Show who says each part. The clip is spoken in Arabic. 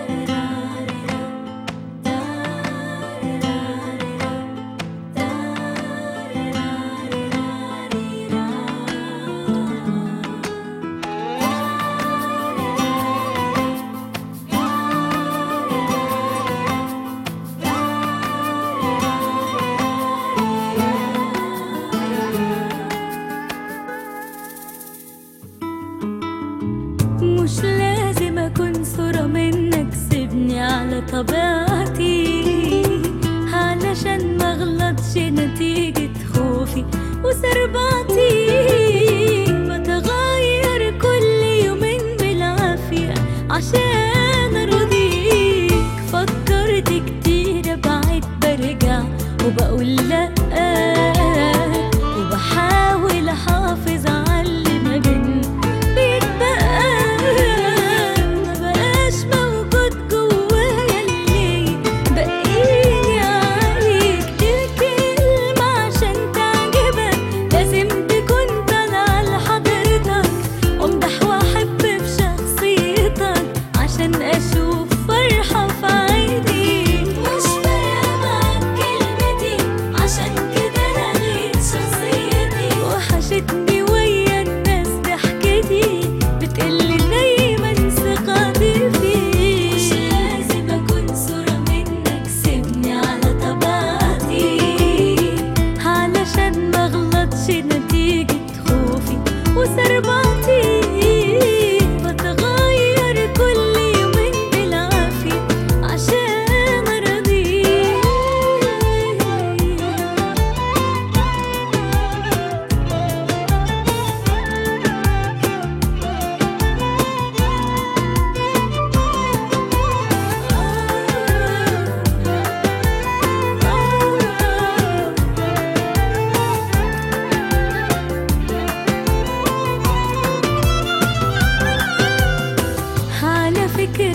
Speaker 1: مش لازم أكون صورة منك، سيبني على طبيعتي علشان مغلطش نتيجة خوفي وسربعتي. بتغير كل يومين بالعافية عشان أرضيك، فكرت كتير أبعد برجع وبقول لأ، وبحاول أحافظ على اللي ما بينا أشوف فرحة في عيني. مش فارقة معاك كلمتي، عشان كده لغيت شخصيتي. وحشتني ويا الناس ضحكتي، بتقل دايما ثقتي فيك. مش لازم أكون صورة منك، سيبني على طبيعتي علشان مغلطش نتيجة خوفي وسربعتي. فكرة